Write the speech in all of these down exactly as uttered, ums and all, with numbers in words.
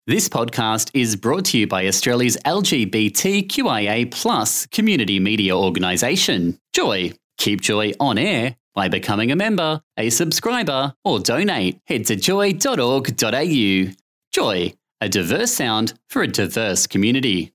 This podcast is brought to you by Australia's L G B T Q I A plus community media organisation, Joy. Keep Joy on air by becoming a member, a subscriber, or donate. Head to joy dot org dot a u. Joy, a diverse sound for a diverse community.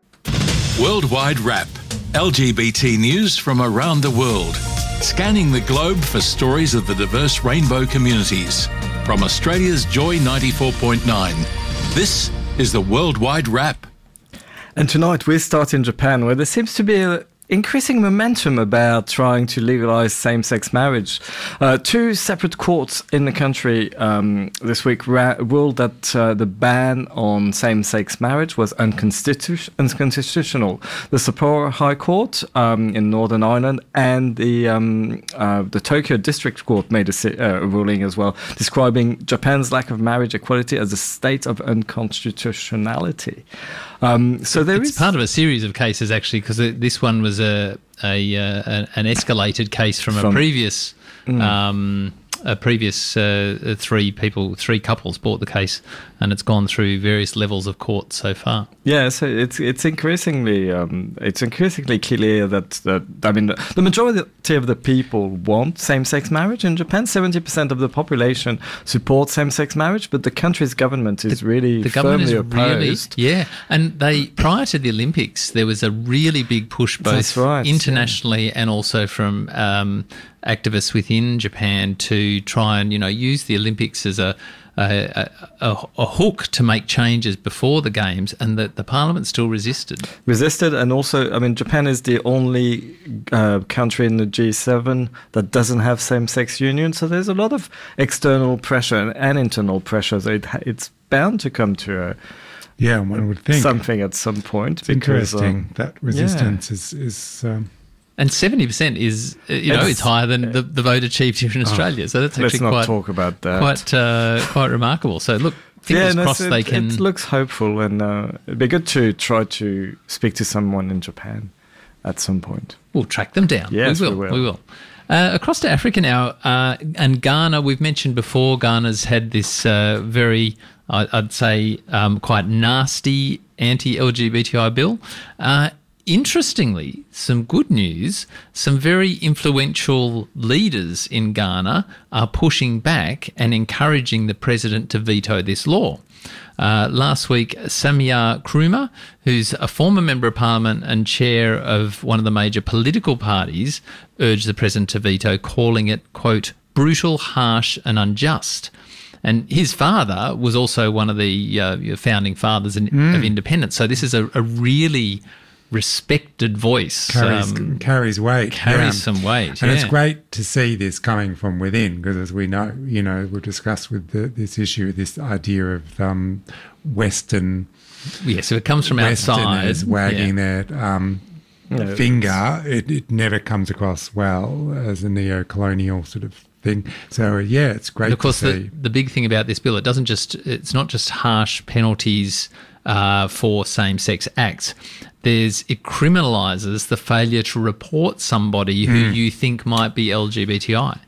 Worldwide Wrap. L G B T news from around the world. Scanning the globe for stories of the diverse rainbow communities. From Australia's Joy ninety-four point nine. This is the Worldwide Wrap. And tonight we start in Japan, where there seems to be a increasing momentum about trying to legalize same-sex marriage. Uh, two separate courts in the country um, this week ra- ruled that uh, the ban on same-sex marriage was unconstitu- unconstitutional. The Sapporo High Court um, in Northern Ireland and the um, uh, the Tokyo District Court made a si- uh, ruling as well, describing Japan's lack of marriage equality as a state of unconstitutionality. Um, so there it's is part of a series of cases, actually, because this one was a, a, uh, an escalated case from, from a previous mm. um, a previous uh, three people, three couples bought the case, and it's gone through various levels of court so far. Yeah, so it's it's increasingly um, it's increasingly clear that that I mean the, the majority of the people want same-sex marriage in Japan. Seventy percent of the population support same-sex marriage, but the country's government is the, really the firmly government is opposed. Really, yeah, and they prior to the Olympics, there was a really big push both right, internationally yeah. and also from um, activists within Japan to try and you know use the Olympics as a A, a, a hook to make changes before the games, and that the parliament still resisted. Resisted, and also, I mean, Japan is the only uh, country in the G seven that doesn't have same-sex union, so there's a lot of external pressure and, and internal pressure, so it, it's bound to come to a, yeah, one would think something at some point. It's because, interesting um, that resistance yeah. is... is um, And seventy percent is, you know, it's, it's higher than the, the vote achieved here in Australia. Oh, so that's actually let's not quite, talk about that. quite, uh, quite remarkable. So look, fingers yeah, no, crossed it, they can. It looks hopeful, and uh, it'd be good to try to speak to someone in Japan at some point. We'll track them down. Yes, we will. we will. We will. Uh, across to Africa now, uh, and Ghana, we've mentioned before, Ghana's had this uh, very, I, I'd say, um, quite nasty anti-L G B T I bill. Uh, Interestingly, some good news, some very influential leaders in Ghana are pushing back and encouraging the president to veto this law. Uh, last week, Samia Nkrumah, who's a former member of parliament and chair of one of the major political parties, urged the president to veto, calling it, quote, brutal, harsh and unjust. And his father was also one of the uh, founding fathers in, mm. of independence. So this is a, a really respected voice. Carries, um, carries weight. Carries yeah. some weight, And yeah. it's great to see this coming from within, because as we know, you know, we've discussed with the, this issue, this idea of um, Western... Yeah, so it comes from outside. wagging yeah. their um, yeah, finger. It, it never comes across well as a neo-colonial sort of thing. So, yeah, it's great and of course, to see. The, the big thing about this bill, it doesn't just... It's not just harsh penalties uh, for same-sex acts. There's it criminalises the failure to report somebody who mm. you think might be L G B T I.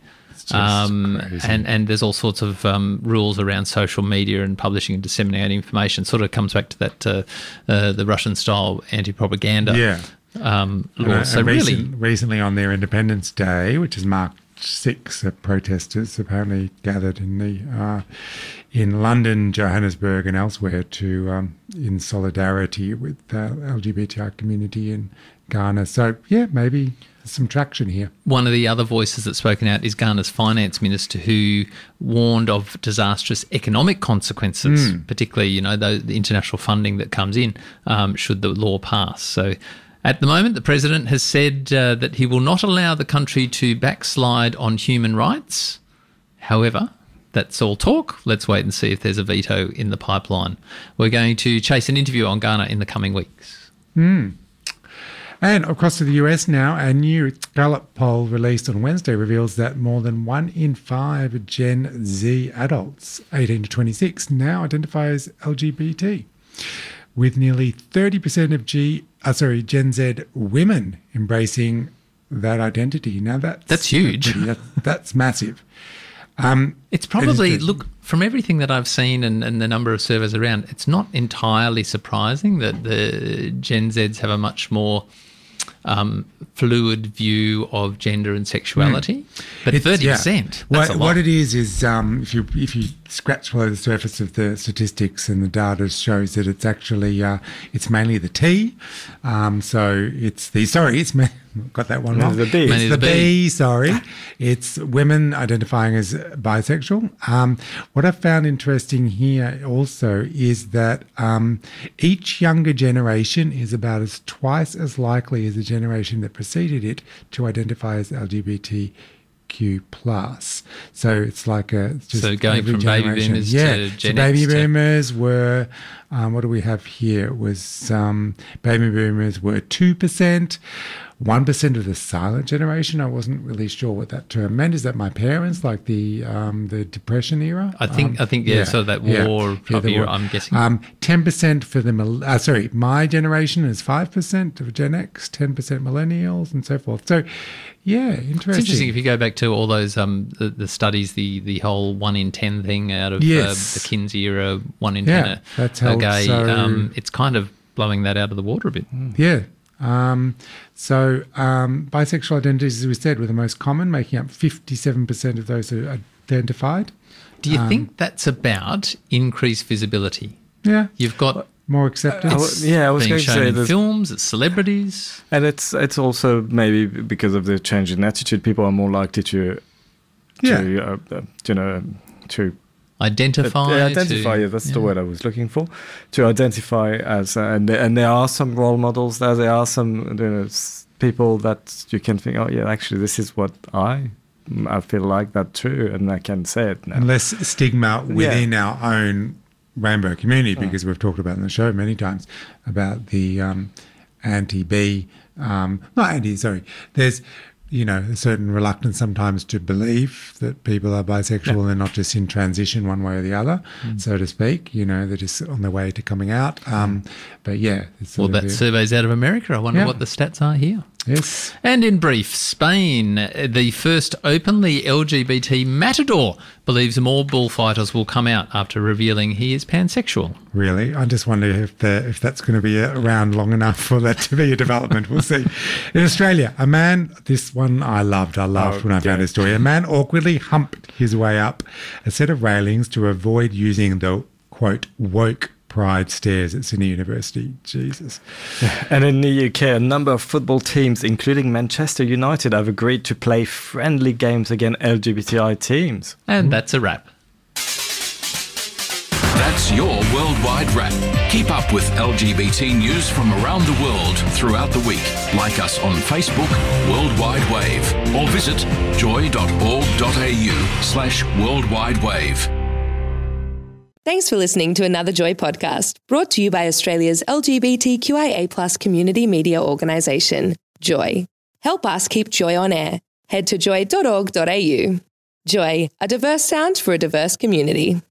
Um, and, and there's all sorts of um, rules around social media and publishing and disseminating information. Sort of comes back to that uh, uh, the Russian-style anti-propaganda yeah. um, law. And, uh, so and really, recent, recently on their Independence Day, which is March sixth, uh, protesters apparently gathered in the uh, in London, Johannesburg, and elsewhere to um, in solidarity with the L G B T I community in Ghana. So yeah, maybe some traction here. One of the other voices that's spoken out is Ghana's finance minister, who warned of disastrous economic consequences, mm. particularly you know the, the international funding that comes in um, should the law pass. So. At the moment, the president has said uh, that he will not allow the country to backslide on human rights. However, that's all talk. Let's wait and see if there's a veto in the pipeline. We're going to chase an interview on Ghana in the coming weeks. Mm. And across to the U S now, a new Gallup poll released on Wednesday reveals that more than one in five Gen Z adults, eighteen to twenty-six, now identify as L G B T. With nearly thirty percent of G, uh, sorry, Gen Z women embracing that identity. Now that's that's huge. Pretty, that, that's massive. Um, It's probably, it is- look, from everything that I've seen and, and the number of surveys around, it's not entirely surprising that the Gen Zs have a much more um, fluid view of gender and sexuality. But It's- thirty yeah. percent, What, that's a lot. what it is is um, if you if you scratch below the surface of the statistics and the data shows that it's actually uh, it's mainly the T. Um, so it's the sorry, it's ma- got that one wrong. The B. It's Mainly the, the B. B. Sorry, it's women identifying as bisexual. Um, what I found interesting here also is that um, each younger generation is about as twice as likely as the generation that preceded it to identify as L G B T Q plus. So it's like a it's just So going every from baby generation. boomers yeah. to so Gen baby X to- boomers were um, what do we have here? It was um, baby boomers were two percent. One percent of the silent generation. I wasn't really sure what that term meant. Is that my parents, like the um, the Depression era? I think- Um, I think, yeah, so that war type the era, I'm guessing. Um, ten percent for the mil- uh, sorry, my generation is five percent of Gen X, ten percent millennials, and so forth. So, yeah, interesting. It's interesting if you go back to all those um, the, the studies, the the whole one in ten thing out of Yes. uh, the Kinsey era, one in Yeah, ten are, that's are held gay. so- Um, it's kind of blowing that out of the water a bit. Yeah. Um, so um, bisexual identities, as we said, were the most common, making up fifty-seven percent of those who identified. Do you Um, think that's about increased visibility? Yeah. You've got More acceptance. I w- yeah, I was being going to shown say in there's- films, it's celebrities. And it's it's also maybe because of the change in attitude, people are more likely to, Yeah. to uh, uh, you know, to Identify. Uh, identify, to, yeah, that's the yeah. word I was looking for. To identify as, uh, and, and there are some role models there. There are some you know, s- people that you can think, oh, yeah, actually, this is what I, I feel like that too, and I can say it now. And less stigma within our own rainbow community, because we've talked about in the show many times about the um, anti-B, um, not anti, sorry, there's, you know, a certain reluctance sometimes to believe that people are bisexual and they're not just in transition one way or the other, so to speak, you know, they're just on their way to coming out. Um, but yeah. It's Well, sort of that the- survey's out of America. I wonder Yeah. what the stats are here. Yes. And in brief, Spain, the first openly L G B T matador, believes more bullfighters will come out after revealing he is pansexual. Really, I just wonder if the, if that's going to be around long enough for that to be a development. We'll see. In Australia, a man. This one I loved. I loved Oh, when I found yeah. his story. A man awkwardly humped his way up a set of railings to avoid using the quote woke pride stairs at Sydney University. Jesus. And in the U K, a number of football teams, including Manchester United, have agreed to play friendly games against L G B T I teams. And that's a wrap. That's your Worldwide Wrap. Keep up with L G B T news from around the world throughout the week. Like us on Facebook, Worldwide Wave, or visit joy.org.au slash worldwide wave. Thanks for listening to another Joy podcast, brought to you by Australia's L G B T Q I A plus community media organisation, Joy. Help us keep Joy on air. Head to joy dot org dot a u. Joy, a diverse sound for a diverse community.